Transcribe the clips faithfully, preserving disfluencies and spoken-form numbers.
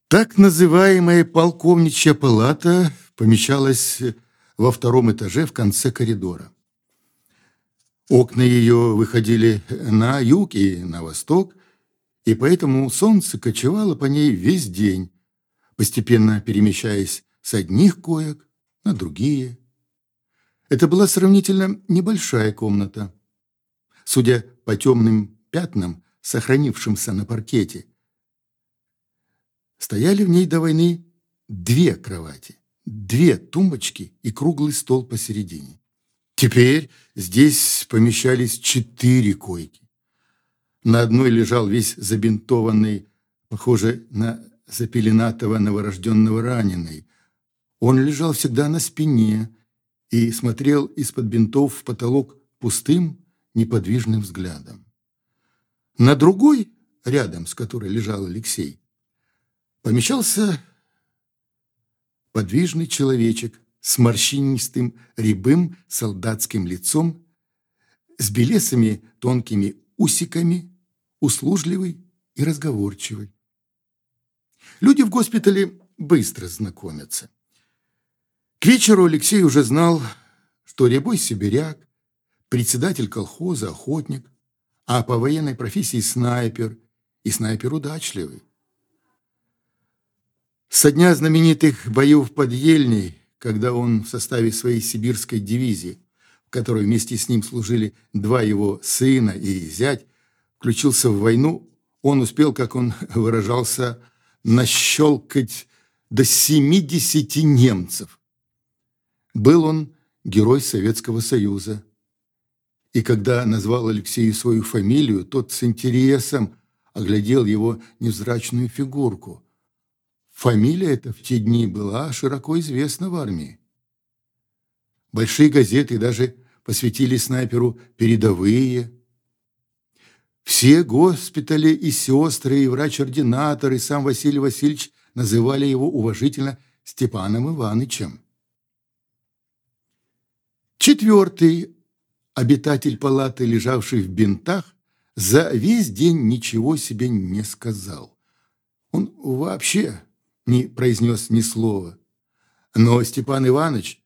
Так называемая полковничья палата помещалась во втором этаже в конце коридора. Окна ее выходили на юг и на восток, и поэтому солнце кочевало по ней весь день, постепенно перемещаясь с одних коек на другие. Это была сравнительно небольшая комната. Судя по темным пятнам, сохранившимся на паркете, стояли в ней до войны две кровати, две тумбочки и круглый стол посередине. Теперь здесь помещались четыре койки. На одной лежал весь забинтованный, похоже на запеленатого новорожденного раненый. Он лежал всегда на спине и смотрел из-под бинтов в потолок пустым, неподвижным взглядом. На другой, рядом с которой лежал Алексей, помещался подвижный человечек с морщинистым, рябым солдатским лицом, с белесыми тонкими усиками, услужливый и разговорчивый. Люди в госпитале быстро знакомятся. К вечеру Алексей уже знал, что рябой сибиряк, председатель колхоза, охотник, а по военной профессии снайпер, и снайпер удачливый. Со дня знаменитых боев под Ельней, когда он в составе своей сибирской дивизии, в которой вместе с ним служили два его сына и зять, включился в войну, он успел, как он выражался, нащелкать до семидесяти немцев. Был он герой Советского Союза. И когда назвал Алексею свою фамилию, тот с интересом оглядел его невзрачную фигурку. Фамилия эта в те дни была широко известна в армии. Большие газеты даже посвятили снайперу передовые. Все госпитали и сестры, и врач-ординатор, и сам Василий Васильевич называли его уважительно Степаном Иванычем. Четвертый обитатель палаты, лежавший в бинтах, за весь день ничего себе не сказал. Он вообще не произнес ни слова. Но Степан Иванович,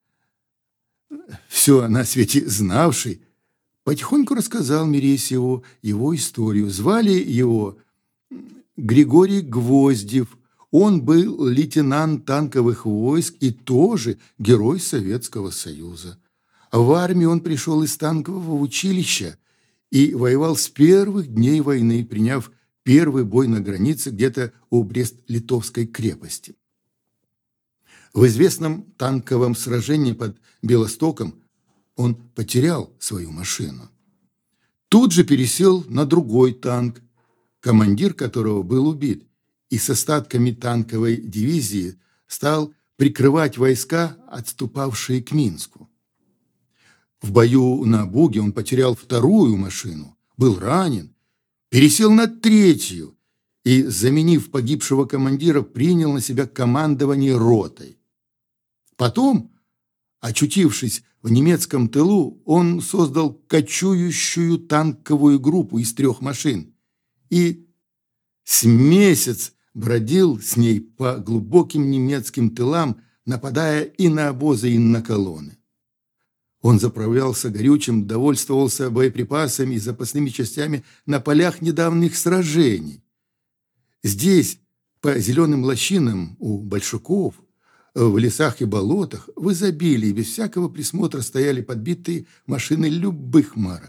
все на свете знавший, потихоньку рассказал Мересьеву его историю. Звали его Григорий Гвоздев. Он был лейтенант танковых войск и тоже герой Советского Союза. В армию он пришел из танкового училища и воевал с первых дней войны, приняв первый бой на границе где-то у Брест-Литовской крепости. В известном танковом сражении под Белостоком он потерял свою машину. Тут же пересел на другой танк, командир которого был убит, и с остатками танковой дивизии стал прикрывать войска, отступавшие к Минску. В бою на Буге он потерял вторую машину, был ранен, пересел на третью и, заменив погибшего командира, принял на себя командование ротой. Потом, очутившись в немецком тылу, он создал кочующую танковую группу из трех машин и с месяц бродил с ней по глубоким немецким тылам, нападая и на обозы, и на колонны. Он заправлялся горючим, довольствовался боеприпасами и запасными частями на полях недавних сражений. Здесь, по зеленым лощинам у большаков, в лесах и болотах, в изобилии, без всякого присмотра стояли подбитые машины любых марок.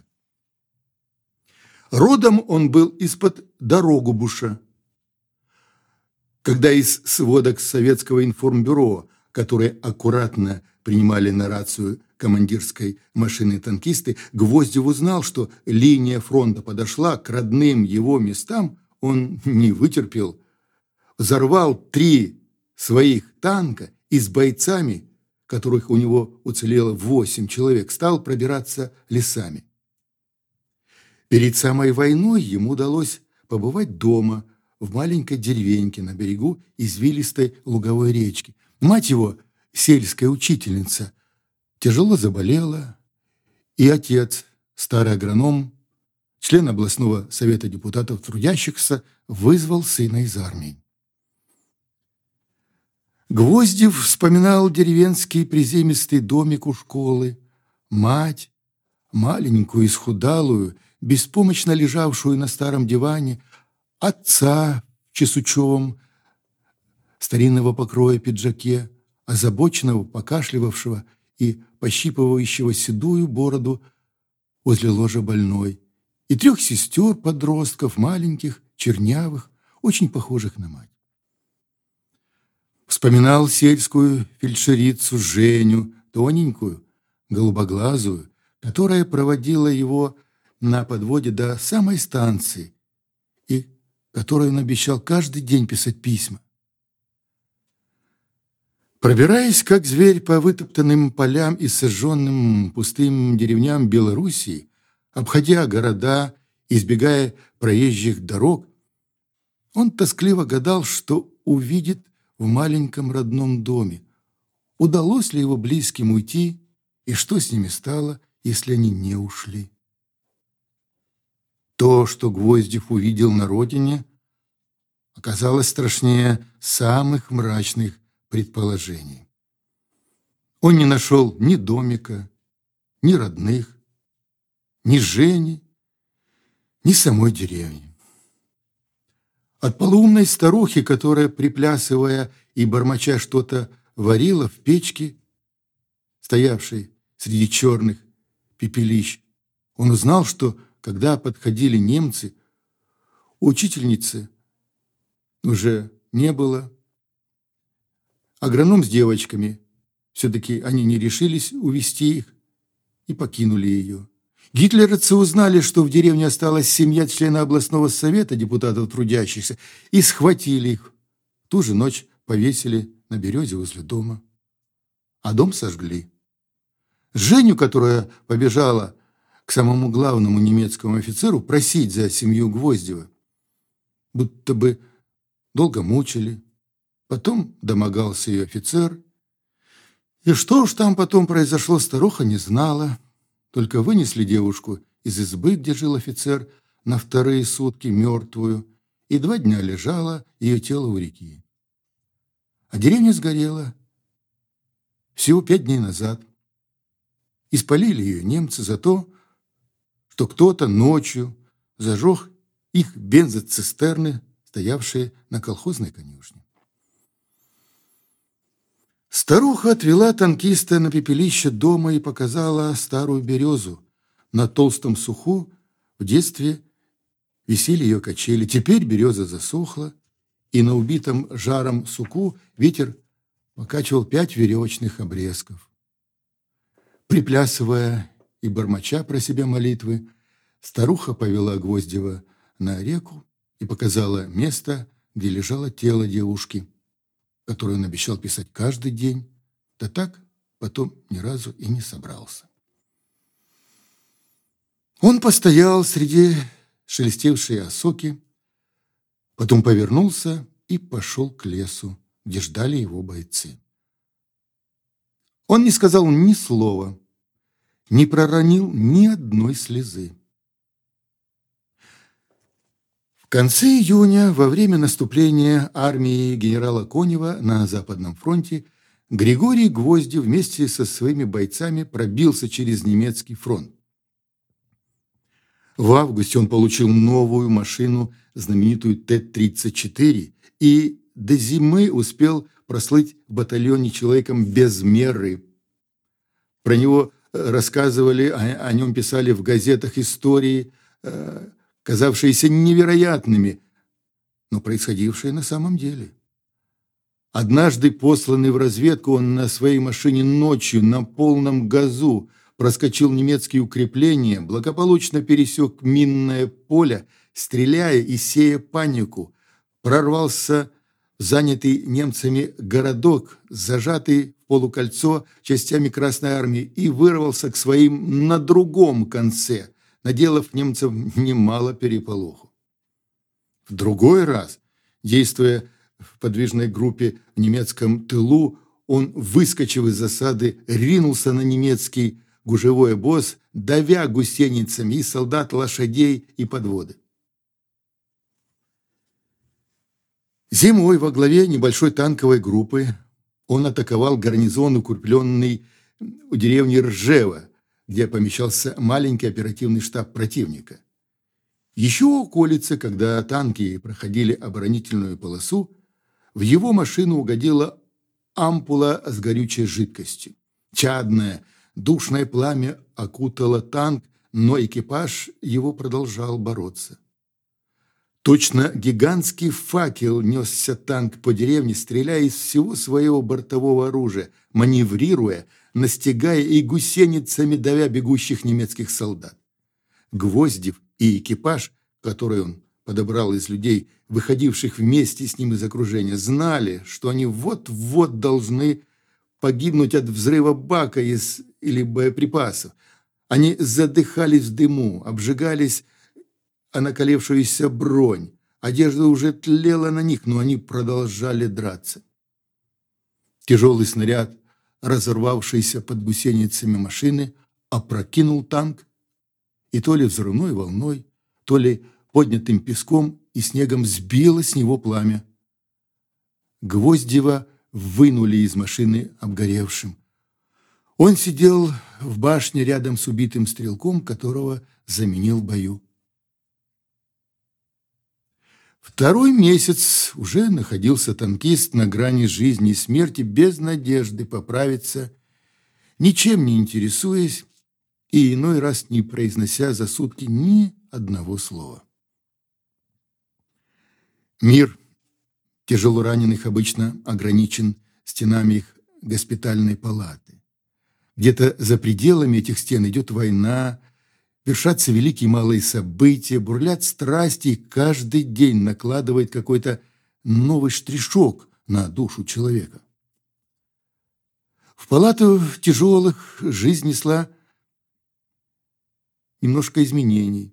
Родом он был из-под Дорогобуша. Когда из сводок Советского информбюро, которые аккуратно принимали на рацию командирской машины танкисты, Гвоздев узнал, что линия фронта подошла к родным его местам, он не вытерпел, взорвал три своих танка и с бойцами, которых у него уцелело восемь человек, стал пробираться лесами. Перед самой войной ему удалось побывать дома, в маленькой деревеньке на берегу извилистой луговой речки. Мать его, сельская учительница, тяжело заболела, и отец, старый агроном, член областного совета депутатов трудящихся, вызвал сына из армии. Гвоздев вспоминал деревенский приземистый домик у школы, мать, маленькую, исхудалую, беспомощно лежавшую на старом диване, отца в чесучевом старинного покроя пиджаке, озабоченного, покашливавшего и пощипывающего седую бороду возле ложа больной, и трех сестер-подростков, маленьких, чернявых, очень похожих на мать. Вспоминал сельскую фельдшерицу Женю, тоненькую, голубоглазую, которая проводила его на подводе до самой станции и которой он обещал каждый день писать письма. Пробираясь, как зверь, по вытоптанным полям и сожженным пустым деревням Белоруссии, обходя города, избегая проезжих дорог, он тоскливо гадал, что увидит в маленьком родном доме. Удалось ли его близким уйти, и что с ними стало, если они не ушли? То, что Гвоздев увидел на родине, оказалось страшнее самых мрачных предположений. Он не нашел ни домика, ни родных, ни Жени, ни самой деревни. От полуумной старухи, которая, приплясывая и бормоча что-то, варила в печке, стоявшей среди черных пепелищ, он узнал, что, когда подходили немцы, учительницы уже не было. Агроном с девочками, все-таки они не решились увезти их и покинули ее. Гитлеровцы узнали, что в деревне осталась семья члена областного совета депутатов трудящихся, и схватили их. Ту же ночь повесили на березе возле дома, а дом сожгли. Женю, которая побежала к самому главному немецкому офицеру просить за семью Гвоздева, будто бы долго мучили. Потом домогался ее офицер. И что уж там потом произошло, старуха не знала. Только вынесли девушку из избы, где жил офицер, на вторые сутки мертвую, и два дня лежало ее тело у реки. А деревня сгорела всего пять дней назад. И спалили ее немцы за то, что кто-то ночью зажег их бензоцистерны, стоявшие на колхозной конюшне. Старуха отвела танкиста на пепелище дома и показала старую березу. На толстом суху в детстве висели ее качели. Теперь береза засохла, и на убитом жаром суку ветер покачивал пять веревочных обрезков. Приплясывая и бормоча про себя молитвы, старуха повела Гвоздева на реку и показала место, где лежало тело девушки, которую он обещал писать каждый день, да так потом ни разу и не собрался. Он постоял среди шелестевшей осоки, потом повернулся и пошел к лесу, где ждали его бойцы. Он не сказал ни слова, не проронил ни одной слезы. В конце июня, во время наступления армии генерала Конева на Западном фронте, Григорий Гвоздев вместе со своими бойцами пробился через немецкий фронт. В августе он получил новую машину, знаменитую Т тридцать четыре, и до зимы успел прослыть в батальоне человеком без меры. Про него рассказывали, о, о нем писали в газетах истории, э, казавшиеся невероятными, но происходившие на самом деле. Однажды, посланный в разведку, он на своей машине ночью на полном газу проскочил немецкие укрепления, благополучно пересек минное поле, стреляя и сея панику, прорвался в занятый немцами городок, зажатый в полукольцо частями Красной Армии, и вырвался к своим на другом конце, наделав немцам немало переполоху. В другой раз, действуя в подвижной группе в немецком тылу, он, выскочив из засады, ринулся на немецкий гужевой обоз, давя гусеницами и солдат, лошадей и подводы. Зимой во главе небольшой танковой группы Он атаковал гарнизон, укрепленный у деревни Ржева, где помещался маленький оперативный штаб противника. Еще у околицы, когда танки проходили оборонительную полосу, в его машину угодила ампула с горючей жидкостью. Чадное, душное пламя окутало танк, но экипаж его продолжал бороться. Точно гигантский факел несся танк по деревне, стреляя из всего своего бортового оружия, маневрируя, настигая и гусеницами давя бегущих немецких солдат. Гвоздев и экипаж, который он подобрал из людей, выходивших вместе с ним из окружения, знали, что они вот-вот должны погибнуть от взрыва бака из, или боеприпасов. Они задыхались в дыму, обжигались о накалевшуюся бронь. Одежда уже тлела на них, но они продолжали драться. Тяжелый снаряд, разорвавшийся под гусеницами машины, опрокинул танк, и то ли взрывной волной, то ли поднятым песком и снегом сбило с него пламя. Гвоздева вынули из машины обгоревшим. Он сидел в башне рядом с убитым стрелком, которого заменил в бою. Второй месяц уже находился танкист на грани жизни и смерти, без надежды поправиться, ничем не интересуясь и иной раз не произнося за сутки ни одного слова. Мир тяжелораненых обычно ограничен стенами их госпитальной палаты. Где-то за пределами этих стен идет война, вершатся великие и малые события, бурлят страсти, и каждый день накладывает какой-то новый штришок на душу человека. В палату тяжелых жизнь несла немножко изменений.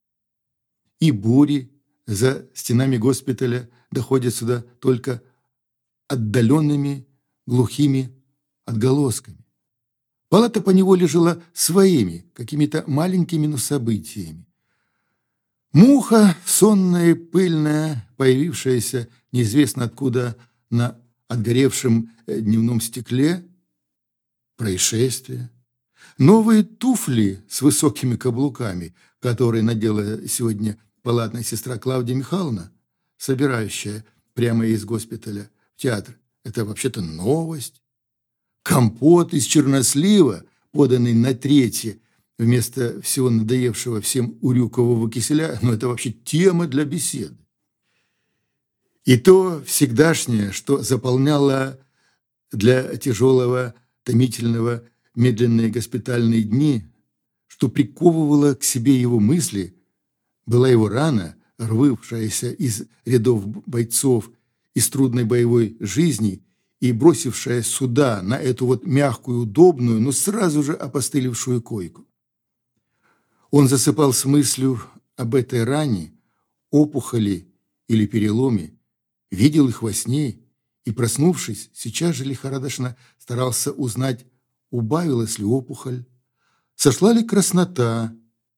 И бури за стенами госпиталя доходят сюда только отдаленными, глухими отголосками. Палата поневоле жила своими, какими-то маленькими, но событиями. Муха, сонная и пыльная, появившаяся неизвестно откуда на отгоревшем дневном стекле, происшествие. Новые туфли с высокими каблуками, которые надела сегодня палатная сестра Клавдия Михайловна, собирающая прямо из госпиталя в театр. Это вообще-то новость. Компот из чернослива, поданный на третье, вместо всего надоевшего всем урюкового киселя, ну это вообще тема для беседы. И то всегдашнее, что заполняло для тяжелого, томительного, медленные госпитальные дни, что приковывало к себе его мысли, была его рана, рвавшаяся из рядов бойцов, из трудной боевой жизни и бросившая сюда, на эту вот мягкую, удобную, но сразу же опостылевшую койку. Он засыпал с мыслью об этой ране, опухоли или переломе, видел их во сне и, проснувшись, сейчас же лихорадочно старался узнать, убавилась ли опухоль, сошла ли краснота,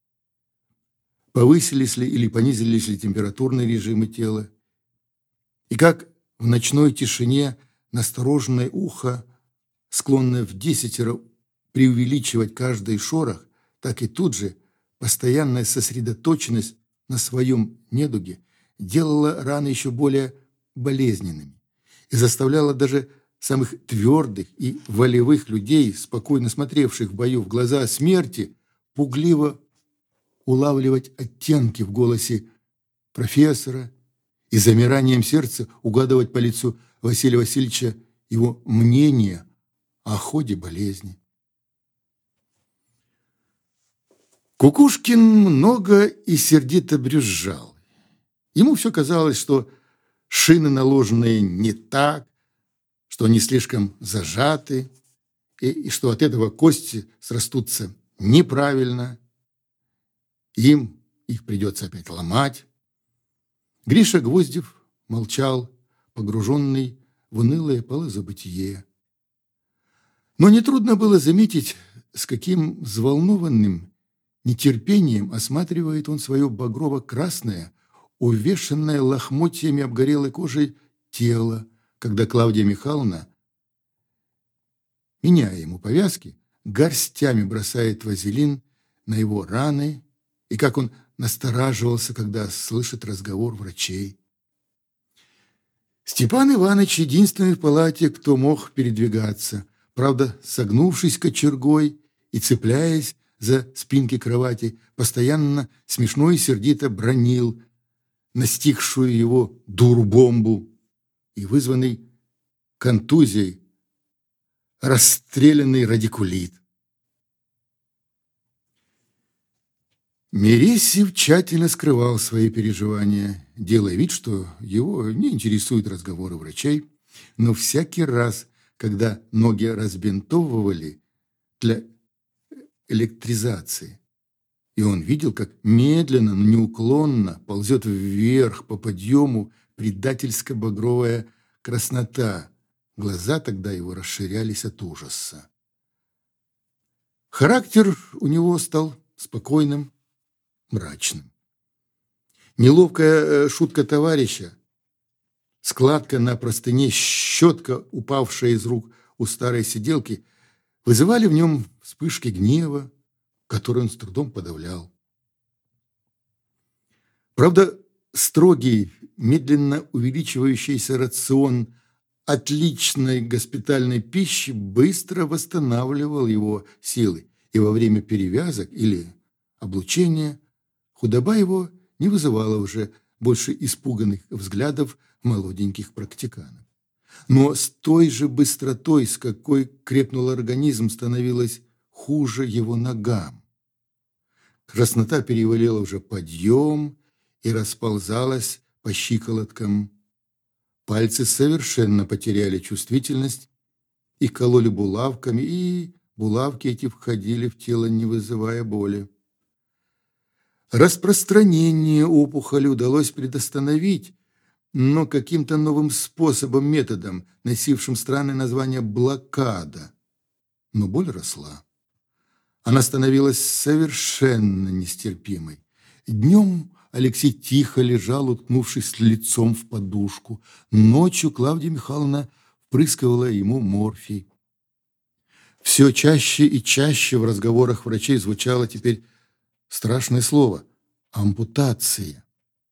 повысились ли или понизились ли температурные режимы тела. И как в ночной тишине настороженное ухо, склонное вдесятеро преувеличивать каждый шорох, так и тут же постоянная сосредоточенность на своем недуге делала раны еще более болезненными и заставляла даже самых твердых и волевых людей, спокойно смотревших в бою в глаза смерти, пугливо улавливать оттенки в голосе профессора и замиранием сердца угадывать по лицу Василия Васильевича его мнение о ходе болезни. Кукушкин много и сердито брюзжал. Ему все казалось, что шины наложенные не так, что они слишком зажаты, и, и что от этого кости срастутся неправильно. Им их придется опять ломать. Гриша Гвоздев молчал, погруженный в унылое полузабытие. Но нетрудно было заметить, с каким взволнованным нетерпением осматривает он свое багрово-красное, увешанное лохмотьями обгорелой кожей тело, когда Клавдия Михайловна меняя ему повязки, горстями бросает вазелин на его раны, и как он настораживался, когда слышит разговор врачей. Степан Иванович единственный в палате, кто мог передвигаться, правда, согнувшись кочергой и цепляясь за спинки кровати, постоянно смешно и сердито бранил настигшую его дурбомбу и вызванный контузией расстрелянный радикулит. Мересьев тщательно скрывал свои переживания, делая вид, что его не интересуют разговоры врачей, но всякий раз, когда ноги разбинтовывали для электризации, и он видел, как медленно, но неуклонно ползет вверх по подъему предательско-багровая краснота, глаза тогда его расширялись от ужаса. Характер у него стал спокойным, мрачным. Неловкая шутка товарища, складка на простыне, щетка, упавшая из рук у старой сиделки, вызывали в нем вспышки гнева, которые он с трудом подавлял. Правда, строгий, медленно увеличивающийся рацион отличной госпитальной пищи быстро восстанавливал его силы, и во время перевязок или облучения худоба его не вызывала уже больше испуганных взглядов молоденьких практиканов. Но с той же быстротой, с какой крепнул организм, становилось хуже его ногам. Краснота перевалила уже подъем и расползалась по щиколоткам. Пальцы совершенно потеряли чувствительность и кололи булавками, и булавки эти входили в тело, не вызывая боли. Распространение опухоли удалось предостановить, но каким-то новым способом, методом, носившим странное название «блокада». Но боль росла. Она становилась совершенно нестерпимой. Днем Алексей тихо лежал, уткнувшись лицом в подушку. Ночью Клавдия Михайловна впрыскивала ему морфий. Все чаще и чаще в разговорах врачей звучало теперь страшное слово – ампутация.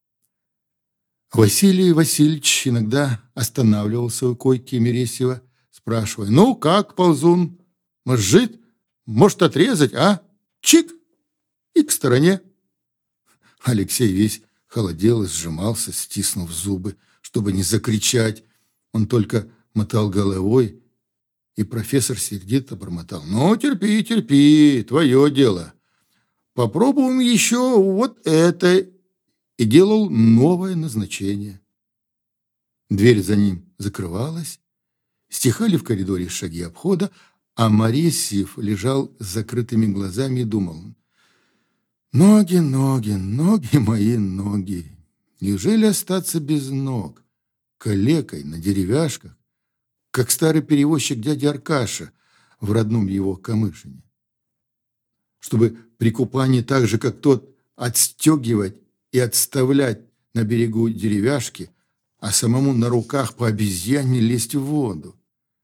Василий Васильевич иногда останавливался у койки Мересьева, спрашивая: «Ну, как, ползун, может, жить? Может, отрезать, а? Чик!» И к стороне. Алексей весь холодел и сжимался, стиснув зубы, чтобы не закричать. Он только мотал головой, и профессор сердито бормотал: «Ну, терпи, терпи, твое дело. Попробуем еще вот это», и делал новое назначение. Дверь за ним закрывалась, стихали в коридоре шаги обхода, а Мересьев лежал с закрытыми глазами и думал: «Ноги, ноги, ноги мои, ноги! Неужели остаться без ног, калекой на деревяшках, как старый перевозчик дядя Аркаша в родном его Камышине? Чтобы при купании так же, как тот, отстегивать и отставлять на берегу деревяшки, а самому на руках по обезьяне лезть в воду».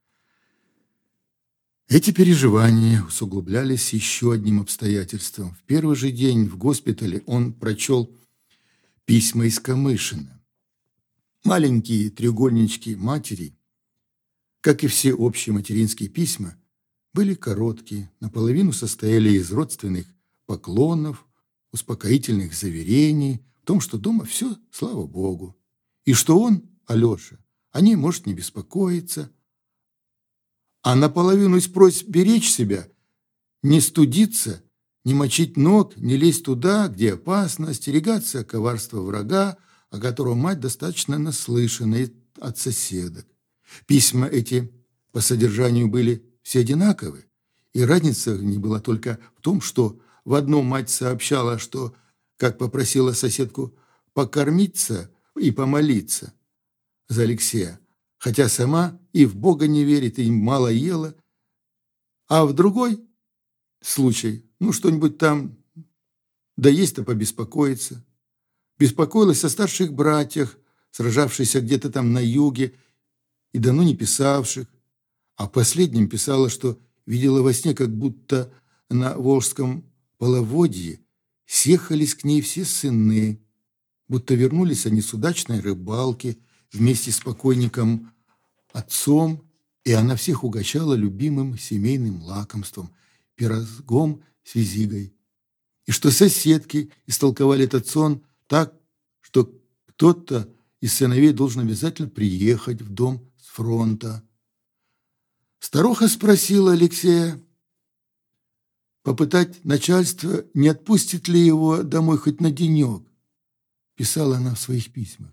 Эти переживания усугублялись еще одним обстоятельством. В первый же день в госпитале он прочел письма из Камышина. Маленькие треугольнички матери, как и все общие материнские письма, были короткие, наполовину состояли из родственных поклонов, успокоительных заверений в том, что дома все, слава Богу, и что он, Алеша, о ней может не беспокоиться, а наполовину из просьб беречь себя, не студиться, не мочить ног, не лезть туда, где опасно, остерегаться коварства врага, о котором мать достаточно наслышана от соседок. Письма эти по содержанию были все одинаковы, и разница в них была только в том, что в одном мать сообщала, что, как попросила соседку покормиться и помолиться за Алексея, хотя сама и в Бога не верит, и мало ела, а в другой случай, ну, что-нибудь там, да есть-то побеспокоиться. Беспокоилась о старших братьях, сражавшихся где-то там на юге, и давно не писавших, А в последнем писала, что видела во сне, как будто на Волжском половодье съехались к ней все сыны, будто вернулись они с удачной рыбалки вместе с покойником отцом, и она всех угощала любимым семейным лакомством – пирогом с визигой. И что соседки истолковали этот сон так, что кто-то из сыновей должен обязательно приехать в дом с фронта. Старуха спросила Алексея попытать начальство, не отпустит ли его домой хоть на денек. Писала она в своих письмах.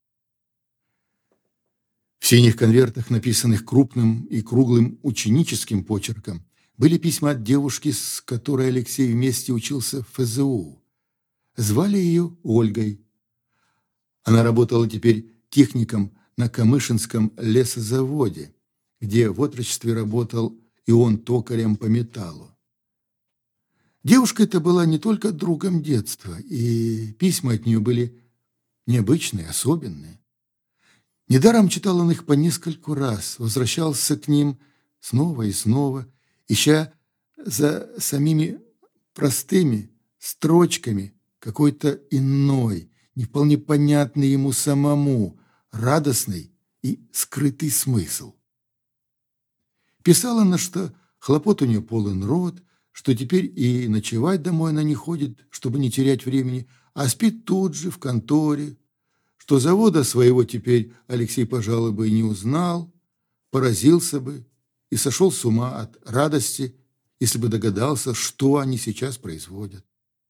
В синих конвертах, написанных крупным и круглым ученическим почерком, были письма от девушки, с которой Алексей вместе учился в эф зэ у. Звали ее Ольгой. Она работала теперь техником на Камышинском лесозаводе, где в отрочестве работал и он токарем по металлу. Девушка эта была не только другом детства, и письма от нее были необычные, особенные. Недаром читал он их по нескольку раз, возвращался к ним снова и снова, ища за самими простыми строчками какой-то иной, не вполне понятный ему самому, радостный и скрытый смысл. Писала она, что хлопот у нее полон рот, что теперь и ночевать домой она не ходит, чтобы не терять времени, а спит тут же, в конторе, что завода своего теперь Алексей, пожалуй, бы и не узнал, поразился бы и сошел с ума от радости, если бы догадался, что они сейчас производят.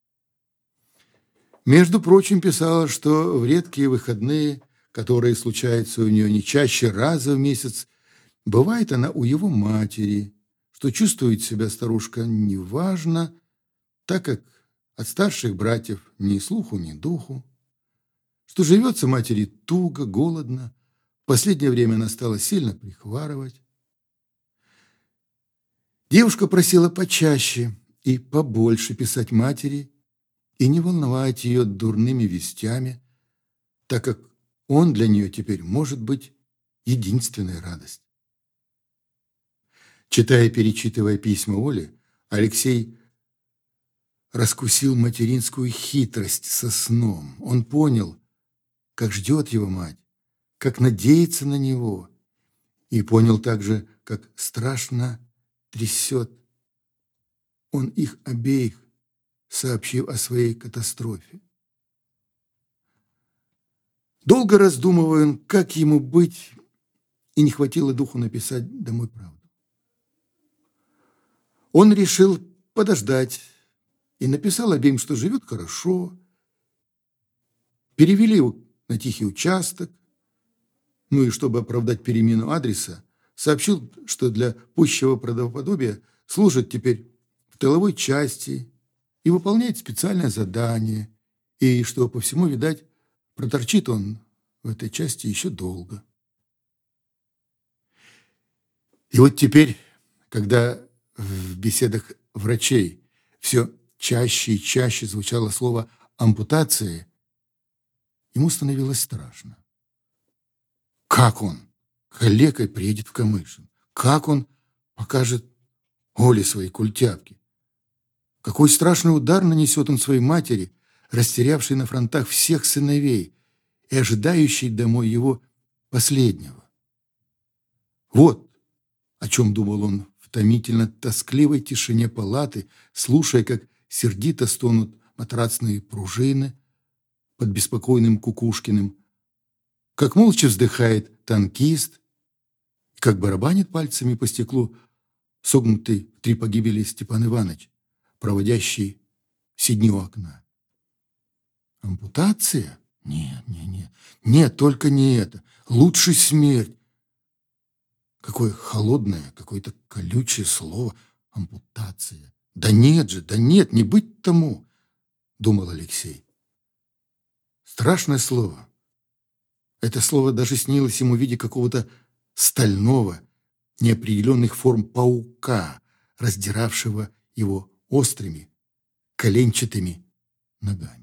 Между прочим, писала, что в редкие выходные, которые случаются у нее не чаще раза в месяц, бывает она у его матери, что чувствует себя старушка неважно, так как от старших братьев ни слуху, ни духу, что живется матери туго, голодно, в последнее время она стала сильно прихварывать. Девушка просила почаще и побольше писать матери и не волновать ее дурными вестями, так как он для нее теперь может быть единственная радость. Читая и перечитывая письма Оли, Алексей раскусил материнскую хитрость со сном. Он понял, как ждет его мать, как надеется на него, и понял также, как страшно трясет он их обеих, сообщив о своей катастрофе. Долго раздумывая он, как ему быть, и не хватило духу написать домой правду. Он решил подождать и написал обеим, что живет хорошо. Перевели его на тихий участок, ну и чтобы оправдать перемену адреса, сообщил, что для пущего правдоподобия служит теперь в тыловой части и выполняет специальное задание, и что, по всему, видать, проторчит он в этой части еще долго. И вот теперь, когда в беседах врачей все чаще и чаще звучало слово «ампутация», ему становилось страшно. Как он, калекой, приедет в Камышин? Как он покажет Оле свои культяпки? Какой страшный удар нанесет он своей матери, растерявшей на фронтах всех сыновей и ожидающей домой его последнего? Вот о чем думал он в томительно-тоскливой тишине палаты, слушая, как сердито стонут матрацные пружины под беспокойным Кукушкиным, как молча вздыхает танкист, как барабанит пальцами по стеклу согнутый в три погибели Степан Иванович, проводящий все дни у окна. Ампутация? Нет, нет, нет, нет, только не это. Лучше смерть. Какое холодное, какое-то колючее слово ампутация. Да нет же, да нет, не быть тому, думал Алексей. Страшное слово. Это слово даже снилось ему в виде какого-то стального, неопределенных форм паука, раздиравшего его острыми, коленчатыми ногами.